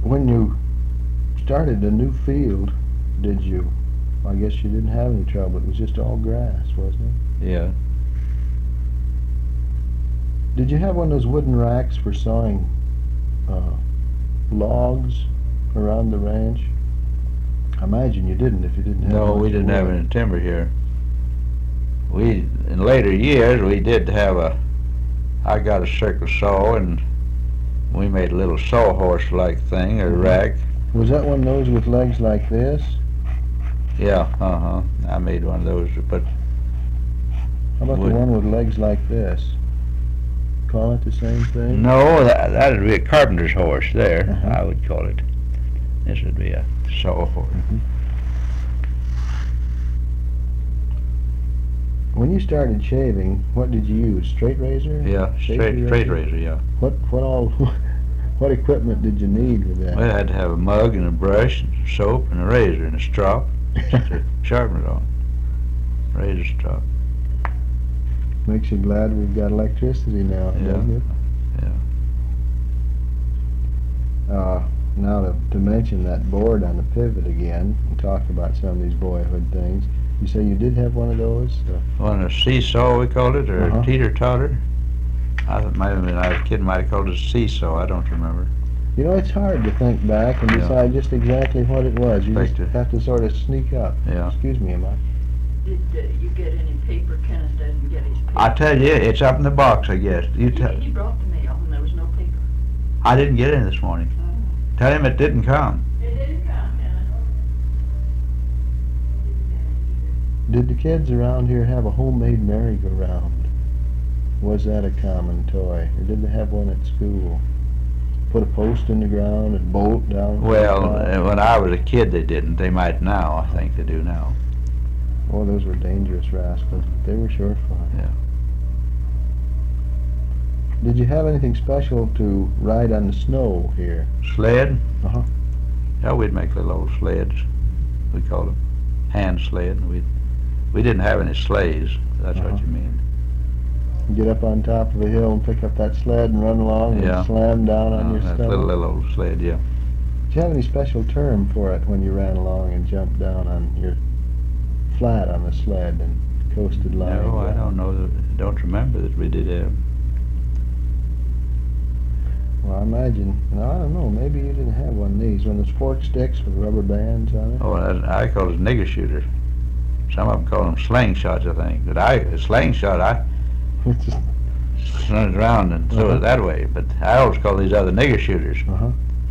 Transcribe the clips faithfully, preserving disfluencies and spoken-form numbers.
When you started a new field, did you, I guess you didn't have any trouble. It was just all grass, wasn't it? Yeah. Did you have one of those wooden racks for sawing uh, logs around the ranch? I imagine you didn't if you didn't have No, much we didn't have wood. any timber here. We, in later years, we did have a, I got a circle saw and we made a little sawhorse-like thing, or Mhm. rack. Was that one of those with legs like this? Yeah, uh-huh. I made one of those, but How about wood. the one with legs like this? Call it the same thing? No, that that'd be a carpenter's horse there, Uh-huh. I would call it. This would be a sawhorse. Mhm. When you started shaving, what did you use? Straight razor? Yeah, Safety straight, straight razor, yeah. What what all what equipment did you need with that? Well, I had to have a mug and a brush and soap and a razor and a strop just to sharpen it on. Razor strop. Makes you glad we've got electricity now, Yeah. doesn't it? Yeah. Uh, now to, to mention that board on the pivot again and talk about some of these boyhood things. You say you did have one of those? Uh, One a seesaw we called it, or Uh-huh. a teeter-totter. I thought might have been, I was kidding, might have called it a seesaw, I don't remember. you know, it's hard to think back and Yeah. decide just exactly what it was. You Like just to- have to sort of sneak up. Yeah. Excuse me, am I? Did uh, you get any paper? Kenneth didn't get his paper. I tell you, it's up in the box, I guess. You He, tell. he brought the mail and there was no paper. I didn't get any this morning. Tell him it didn't come. It didn't come, Kenneth. Did the kids around here have a homemade merry-go-round? Was that a common toy? Or did they have one at school? Put a post in the ground and bolt down? Well, the top? uh, when I was a kid, they didn't. They might now. I think they do now. Oh, those were dangerous rascals, but they were sure fun. Yeah. Did you have anything special to ride on the snow here? Sled? Uh-huh. Yeah, we'd make little old sleds. We called them hand sled. We we didn't have any sleighs. That's Uh-huh. what you mean. Get up on top of a hill and pick up that sled and run along Yeah. and slam down on Uh, your that stomach? little little old sled, yeah. Did you have any special term for it when you ran along and jumped down on your flat on the sled and coasted lying No, I down? don't know. That, don't remember that we did have. Well, I imagine, no, I don't know, maybe you didn't have one of these, one of those fork sticks with rubber bands on it? Oh, I, I call it nigger shooter. Some of them call them slingshots, I think. But I, a slingshot, I It's just, run it around and throw Uh-huh. it that way. But I always call these other nigger shooters. uh-huh.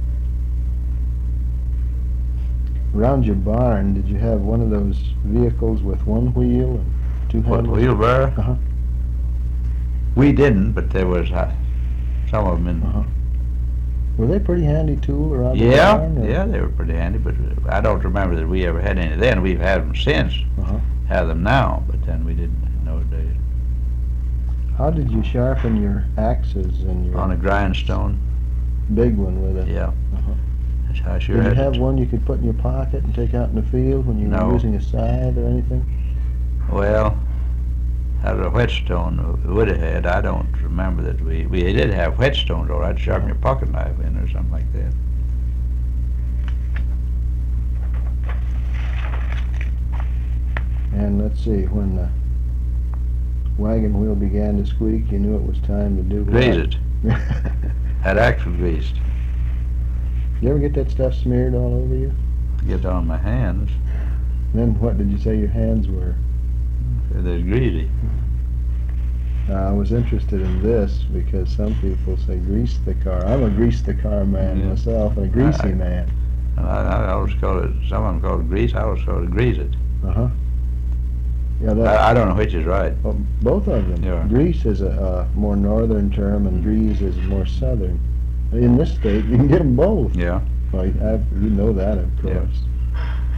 Around your barn, did you have one of those vehicles with one wheel and two What, handles? wheelbarrow? Uh-huh. We didn't, but there was uh, some of them in. Uh-huh. Were they pretty handy tool around the Yeah, barn? or- yeah, they were pretty handy, but I don't remember that we ever had any then. We've had them since, Uh-huh. have them now, but then we didn't in those days. How did you sharpen your axes and your On a grindstone, big one with it? yeah. Uh-huh. That's how I sure Did you had have it. one you could put in your pocket and take out in the field when you No. were using a scythe or anything? Well, out of a whetstone we would have had. I don't remember that we, we did have whetstones, or I'd sharpen your pocket knife in or something like that. And let's see, when the wagon wheel began to squeak, you knew it was time to do what? Grease it. Had axle greased. You ever get that stuff smeared all over you? Get it on my hands. Then what did you say your hands were? They're greasy. Uh, I was interested in this because some people say grease the car. I'm a grease the car man Yeah. myself and a greasy I- man. And I, I always call it, some of them call it grease, I always call it grease it. Uh-huh. Yeah, that, I, I don't know which is right. well, both of them. Yeah. Grease is a, a more northern term and grease is more southern. In this state, you can get them both. Yeah. Well, you, have, you know that, of Yeah. course.